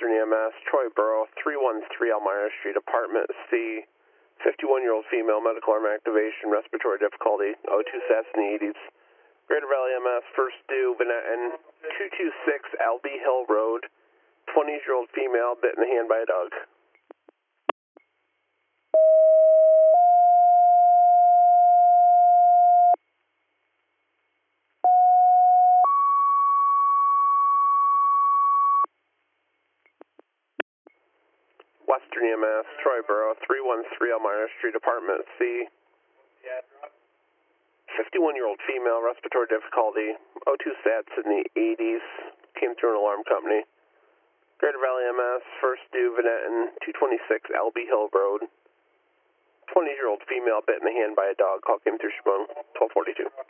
Western EMS, Troy Borough, 313 Elmira Street, Apartment C. 51-year-old female, medical arm activation, respiratory difficulty, O2 sats in the 80s. Greater Valley EMS, first due, Benetton, 226 LB Hill Road, 20-year-old female, bit in the hand by a dog. Western EMS, Troy Borough, 313 Elmira Street, Apartment C. 51-year-old female, respiratory difficulty, O2 sats in the 80s, came through an alarm company. Greater Valley EMS, first due, Benetton, 226 LB Hill Road. 20-year-old female, bit in the hand by a dog. Call came through Shimon, 1242.